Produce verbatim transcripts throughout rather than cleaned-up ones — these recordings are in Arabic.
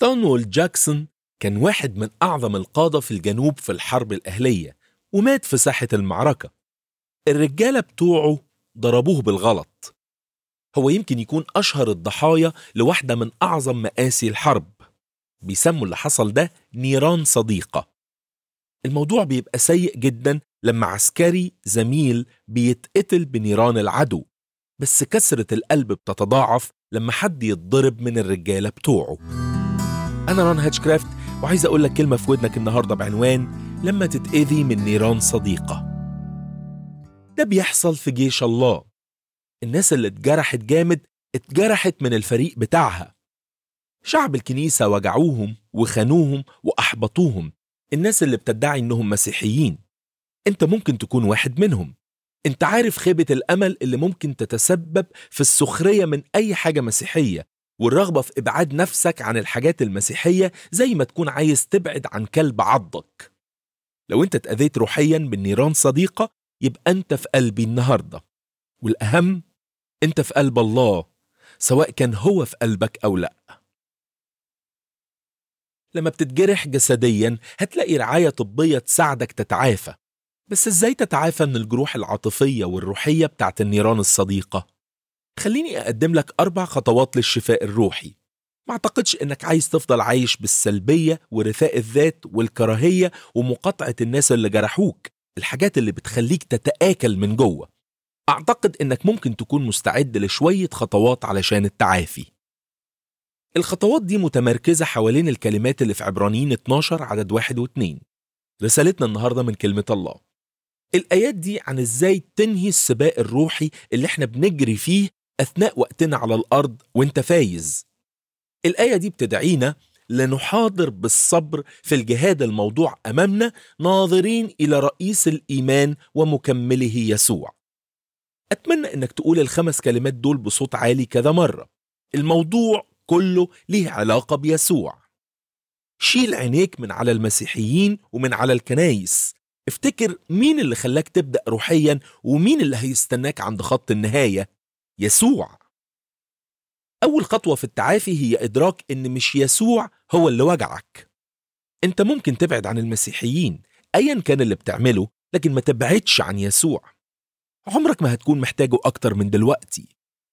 ستونوول جاكسون كان واحد من أعظم القادة في الجنوب في الحرب الأهلية، ومات في ساحة المعركة. الرجالة بتوعه ضربوه بالغلط. هو يمكن يكون أشهر الضحايا لواحدة من أعظم مآسي الحرب. بيسموا اللي حصل ده نيران صديقة. الموضوع بيبقى سيء جدا لما عسكري زميل بيتقتل بنيران العدو، بس كسرة القلب بتتضاعف لما حد يتضرب من الرجالة بتوعه. أنا ران هاتشكرافت، وعايز أقول لك كلمة في ودنك النهاردة بعنوان لما تتأذي من نيران صديقة. ده بيحصل في جيش الله. الناس اللي اتجرحت جامد اتجرحت من الفريق بتاعها. شعب الكنيسة وجعوهم وخانوهم وأحبطوهم، الناس اللي بتدعي إنهم مسيحيين. أنت ممكن تكون واحد منهم. أنت عارف خيبة الأمل اللي ممكن تتسبب في السخرية من أي حاجة مسيحية، والرغبة في إبعاد نفسك عن الحاجات المسيحية زي ما تكون عايز تبعد عن كلب عضك. لو أنت اتأذيت روحيا بالنيران صديقة، يبقى أنت في قلبي النهاردة، والأهم أنت في قلب الله، سواء كان هو في قلبك أو لأ. لما بتتجرح جسديا هتلاقي رعاية طبية تساعدك تتعافى، بس إزاي تتعافى من الجروح العاطفية والروحية بتاعت النيران الصديقة؟ خليني أقدم لك أربع خطوات للشفاء الروحي. ما أعتقدش إنك عايز تفضل عايش بالسلبية ورثاء الذات والكراهية ومقاطعة الناس اللي جرحوك، الحاجات اللي بتخليك تتآكل من جوه. أعتقد إنك ممكن تكون مستعد لشوية خطوات علشان التعافي. الخطوات دي متمركزة حوالين الكلمات اللي في عبرانيين اتناشر عدد واحد واتنين، رسالتنا النهاردة من كلمة الله. الآيات دي عن إزاي تنهي السباق الروحي اللي احنا بنجري فيه أثناء وقتنا على الأرض وانت فايز. الآية دي بتدعينا لنحاضر بالصبر في الجهاد الموضوع أمامنا، ناظرين إلى رئيس الإيمان ومكمله يسوع. أتمنى إنك تقول الخمس كلمات دول بصوت عالي كذا مرة. الموضوع كله ليه علاقة بيسوع. شيل عينيك من على المسيحيين ومن على الكنايس. افتكر مين اللي خلاك تبدأ روحيا ومين اللي هيستناك عند خط النهاية. يسوع. أول خطوة في التعافي هي إدراك إن مش يسوع هو اللي وجعك. أنت ممكن تبعد عن المسيحيين أيا كان اللي بتعمله، لكن ما تبعدش عن يسوع. عمرك ما هتكون محتاجه أكتر من دلوقتي.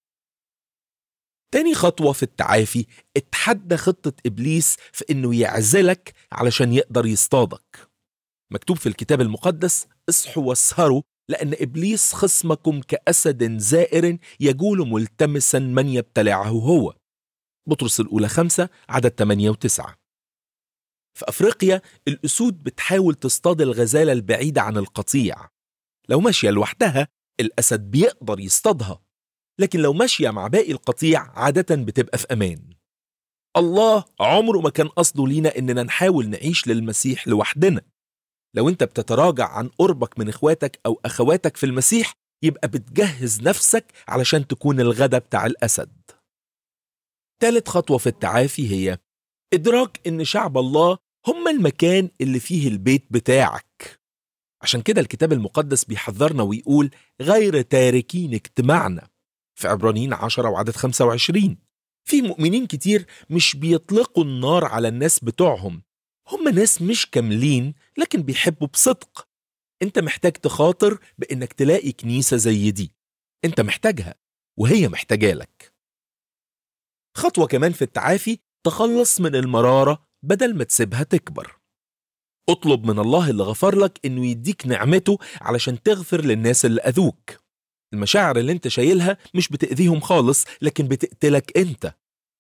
تاني خطوة في التعافي، اتحدى خطة إبليس في إنه يعزلك علشان يقدر يصطادك. مكتوب في الكتاب المقدس: اصحوا واسهروا لأن إبليس خصمكم كأسد زائر يجول ملتمسا من يبتلعه هو. بطرس الأولى خمسة عدد ثمانية وتسعة. في أفريقيا الأسود بتحاول تصطاد الغزالة البعيدة عن القطيع. لو ماشية لوحدها الأسد بيقدر يصطادها، لكن لو ماشية مع باقي القطيع عادة بتبقى في أمان. الله عمره ما كان قصده لينا إننا نحاول نعيش للمسيح لوحدنا. لو أنت بتتراجع عن قربك من إخواتك أو أخواتك في المسيح، يبقى بتجهز نفسك علشان تكون الغدا بتاع الأسد. ثالث خطوة في التعافي هي إدراك إن شعب الله هم المكان اللي فيه البيت بتاعك. عشان كده الكتاب المقدس بيحذرنا ويقول: غير تاركين اجتماعنا، في عبرانيين عشرة وعدد خمسة وعشرين. في مؤمنين كتير مش بيطلقوا النار على الناس بتوعهم. هم ناس مش كاملين لكن بيحبوا بصدق. انت محتاج تخاطر بانك تلاقي كنيسة زي دي. انت محتاجها وهي محتاجالك. خطوة كمان في التعافي، تخلص من المرارة بدل ما تسيبها تكبر. اطلب من الله اللي غفر لك انه يديك نعمته علشان تغفر للناس اللي اذوك. المشاعر اللي انت شايلها مش بتأذيهم خالص، لكن بتقتلك انت.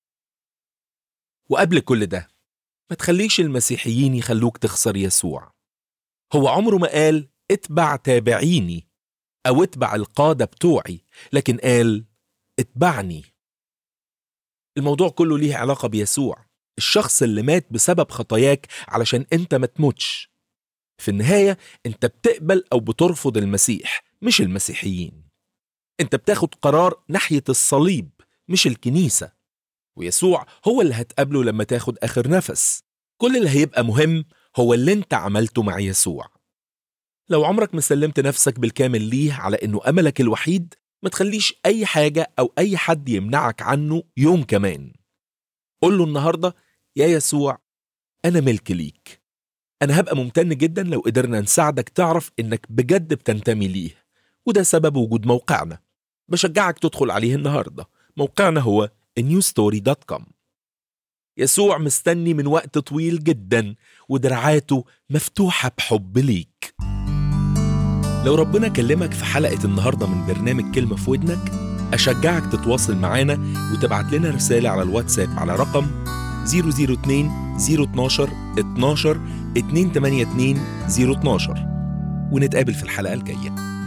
وقبل كل ده، ما تخليش المسيحيين يخلوك تخسر يسوع. هو عمره ما قال اتبع تابعيني أو اتبع القادة بتوعي، لكن قال اتبعني. الموضوع كله ليه علاقة بيسوع، الشخص اللي مات بسبب خطاياك علشان انت ما تموتش. في النهاية انت بتقبل أو بترفض المسيح، مش المسيحيين. انت بتاخد قرار ناحية الصليب، مش الكنيسة. ويسوع هو اللي هتقابله لما تاخد آخر نفس. كل اللي هيبقى مهم هو اللي انت عملته مع يسوع. لو عمرك ما سلمت نفسك بالكامل ليه على انه املك الوحيد، ما تخليش اي حاجة او اي حد يمنعك عنه يوم كمان. قول له النهاردة: يا يسوع أنا ملك ليك. أنا هبقى ممتن جدا لو قدرنا نساعدك تعرف إنك بجد بتنتمي ليه، وده سبب وجود موقعنا. بشجعك تدخل عليه النهاردة. موقعنا هو نيو ستوري دوت كوم. يسوع مستني من وقت طويل جدا، ودرعاته مفتوحة بحب ليك. لو ربنا كلمك في حلقة النهاردة من برنامج كلمة في ودنك، أشجعك تتواصل معانا وتبعت لنا رسالة على الواتساب على رقم صفر صفر اتنين صفر اتناشر اتناشر اتنين تمانية اتنين صفر اتناشر، ونتقابل في الحلقة الجاية.